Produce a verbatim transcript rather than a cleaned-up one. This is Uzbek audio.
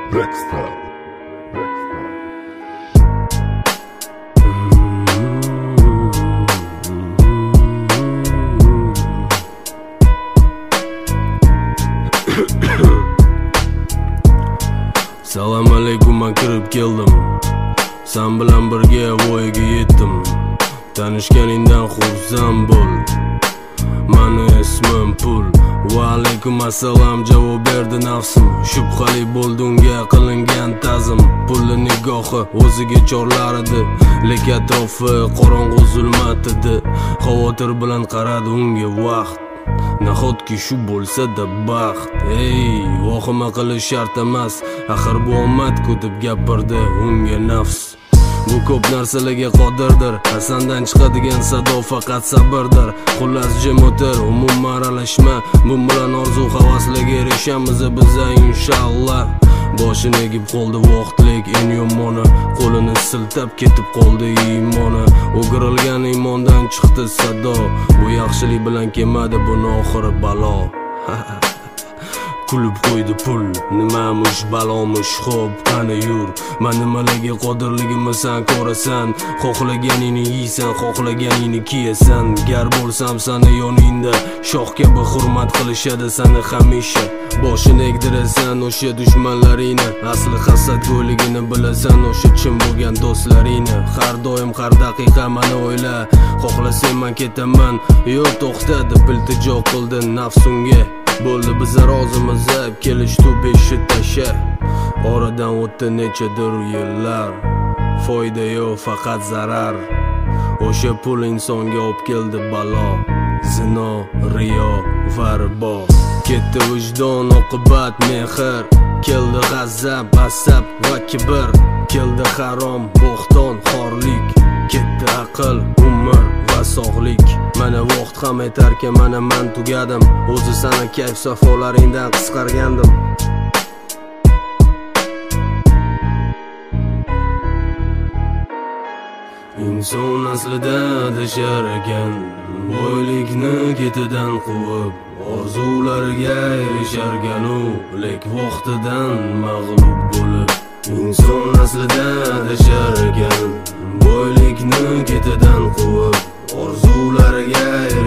Rexstar. Salom alaykum, men kirib keldim. Sen bilan birga voyaga yetdim. Tanishganingdan xursand bo'l. Mani ismim Pul. Va alaykum assalom javob berdi nafsim. Shubhali bo'ldi unga qilingan ta'zim. Pulli nigohi o'ziga chorlar edi, lekin atrofi qorong'u zulmat edi. Xavotir bilan qaradi unga vaqt. Nahotki shu bo'lsa-da baxt. Ey, vahima qilish shart emas, axir bu omad-ku deb gapirdi unga nafs. Bu ko'p narsalarga qodirdir, Hasandan chiqadigan sado faqat sabrdir. Xullas jim o'tir, umuman aralashma, bu bilan orzu havaslarga erishamiz biz inshaalloh. Boshini egib qoldi vaqtlik eng yomoni, qo'lini siltab ketib qoldi iymoni. O'girilgan iymondan chiqdi sado, bu yaxshilik bilan kelmadi buni oxiri balo. Kulib qo'ydi Pul, nimamush balomush, xo'p qani yur. Men nimalarga qodirligimni sen ko'rasan, xohlaganingni yeysan, xohlaganingni kiyasan. Gar bo'lsam seni yoningda, shoh kabi hurmat qilishadi seni hamisha. Boshini egdirasan o'sha dushmanlaringni, asli hasadgo'ligini bilasan o'sha chin bo'lgan do'stlaringni. Har doim har daqiqa meni o'yla, xohlasang men ketaman, yo'q to'xta deb iltijo qildi nafsunga. Bo'ldi biz rozimiz, kelishdi beshi tasha. Oradan o'tdi nechadir yillar, foyda yo'q faqat zarar. O'sha pul insonga olib keldi balo, zino, riyo va ribo. Ketdi vijdon, oqibat, mehr, keldi g'azab, asab va kibr. Keldi harom, bo'xton, xorlik, ketdi aql, umr va sog'lik. Mana vaqt ham aytarkan, mana men tugadim, o'zi sana kayf safolaringdan qisqargandim. Inson aslida adashar ekan, boylikni ketidan quvib, orzulariga erisharkan u, lek vaqtidan mag'lub bo'lib. Inson aslida adashar ekan, boylikni ketidan quvib, orzulariga